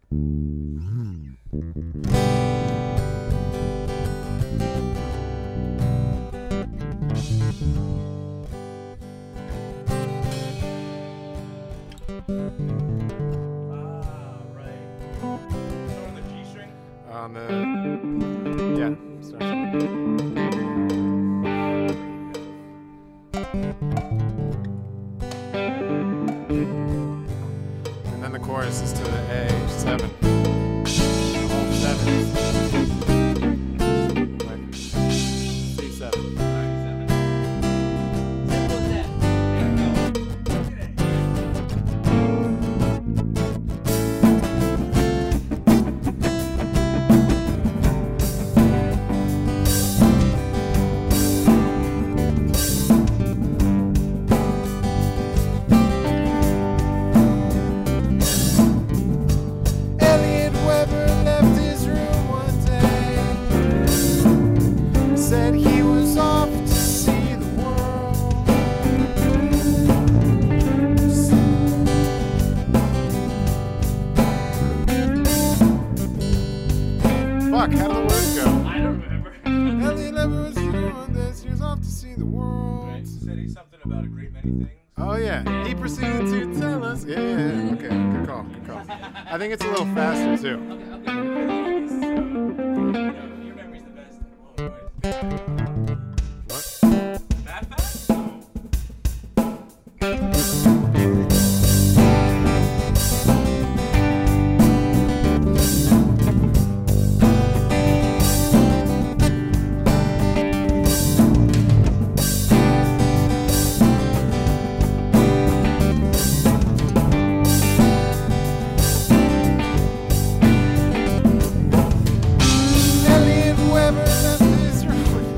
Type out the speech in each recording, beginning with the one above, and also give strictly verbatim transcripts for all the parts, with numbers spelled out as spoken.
On the yeah, starts. And then the chorus is to the A seven. All sevens. Like C seven. Simple as that. There we Elliot Weber left his room one day. Said he was off to see the world. Fuck, how do the words go? I don't remember. Elliot Weber was doing this, he was off to see the world. Right. Said he something about a great many things. Oh yeah, he proceeded to tell us. Yeah, yeah, yeah. Okay, good call, good call. I think it's a little faster too. Okay, okay. Your memory's the best in the world, right? What? That fast? Elliot Weber left his room.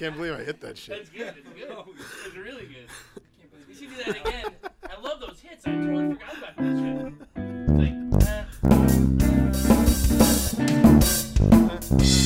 can't believe I hit that shit. That's good. It's good. It's really good. You should do that again. I love those hits. I totally forgot about that shit. It's like, uh, uh, uh.